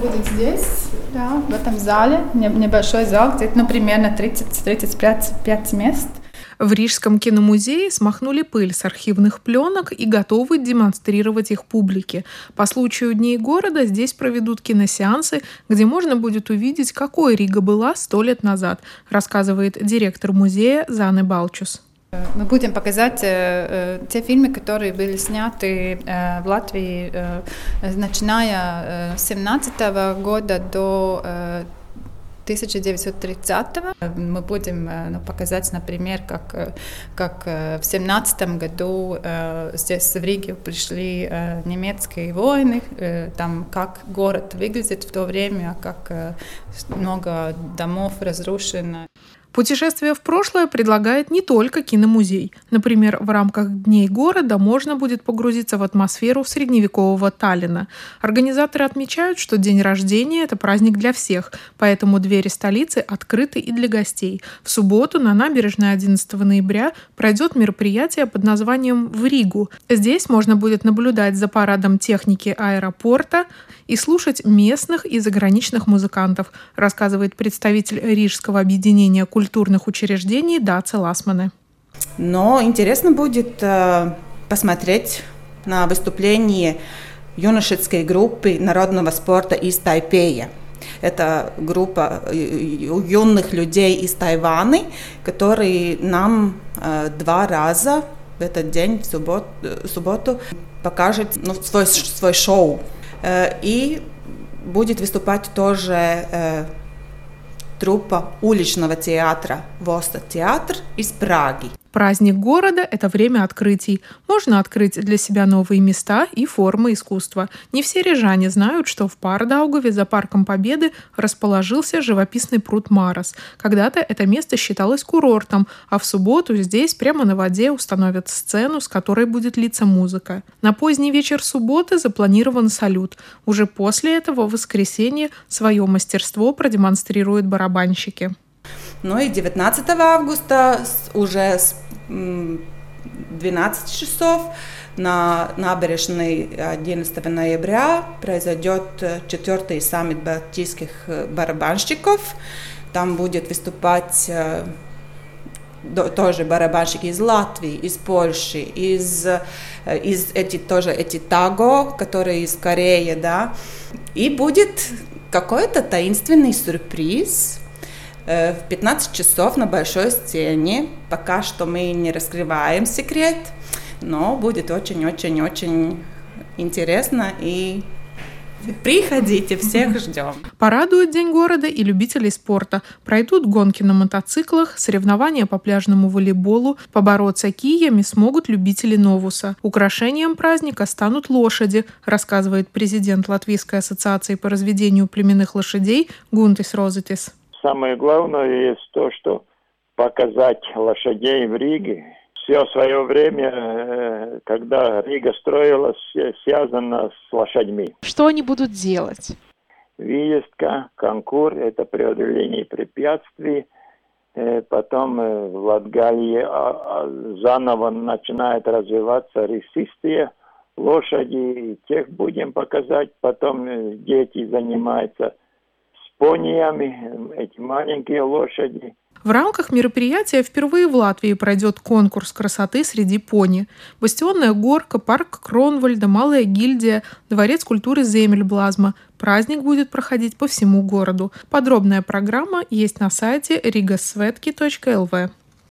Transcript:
будет здесь, да, в этом зале, небольшой зал, где-то, примерно 30-35 мест. В Рижском киномузее смахнули пыль с архивных пленок и готовы демонстрировать их публике. По случаю Дней города здесь проведут киносеансы, где можно будет увидеть, какой Рига была 100 лет назад, рассказывает директор музея Зане Балчус. Мы будем показать те фильмы, которые были сняты в Латвии, начиная с 17 года до 1930-го. Мы будем показать, например, как в 17 году здесь в Риге пришли немецкие войны, там как город выглядит в то время, как много домов разрушено. Путешествие в прошлое предлагает не только киномузей. Например, в рамках Дней города можно будет погрузиться в атмосферу средневекового Таллина. Организаторы отмечают, что день рождения – это праздник для всех, поэтому двери столицы открыты и для гостей. В субботу на набережной 11 ноября пройдет мероприятие под названием «В Ригу». Здесь можно будет наблюдать за парадом техники аэропорта и слушать местных и заграничных музыкантов, рассказывает представитель Рижского объединения культурных учреждений Даце Ласмане. Но интересно будет посмотреть на выступление юношеской группы народного спорта из Тайпея. Это группа юных людей из Тайваня, которые нам 2 раза в этот день, в субботу, покажут свой шоу. И будет выступать тоже труппа уличного театра «Воста театр» из Праги. Праздник города – это время открытий. Можно открыть для себя новые места и формы искусства. Не все рижане знают, что в Pārdaugavе за Парком Победы расположился живописный пруд Марас. Когда-то это место считалось курортом, а в субботу здесь прямо на воде установят сцену, с которой будет литься музыка. На поздний вечер субботы запланирован салют. Уже после этого в воскресенье свое мастерство продемонстрируют барабанщики. Ну и 19 августа уже с 12 часов на набережной 11 ноября произойдет 4-й саммит балтийских барабанщиков. Там будет выступать тоже барабанщики из Латвии, из Польши, из эти Таго, которые из Кореи, да. И будет какой-то таинственный сюрприз в 15 часов на большой сцене. Пока что мы не раскрываем секрет, но будет очень-очень-очень интересно, и приходите, всех ждем. Порадует День города и любителей спорта. Пройдут гонки на мотоциклах, соревнования по пляжному волейболу. Побороться киями смогут любители новуса. Украшением праздника станут лошади, рассказывает президент Латвийской ассоциации по разведению племенных лошадей Гунтис Розетис. Самое главное есть то, что показать лошадей в Риге. Все свое время, когда Рига строилась, связано с лошадьми. Что они будут делать? Выездка, конкурс, это преодоление препятствий. Потом в Латгалии заново начинает развиваться рысистые лошади. Тех будем показать. Потом дети занимаются пониями, эти маленькие лошади. В рамках мероприятия впервые в Латвии пройдет конкурс красоты среди пони. Бастионная горка, парк Кронвальда, Малая гильдия, дворец культуры Земельблазма. Праздник будет проходить по всему городу. Подробная программа есть на сайте rigasvetki.lv.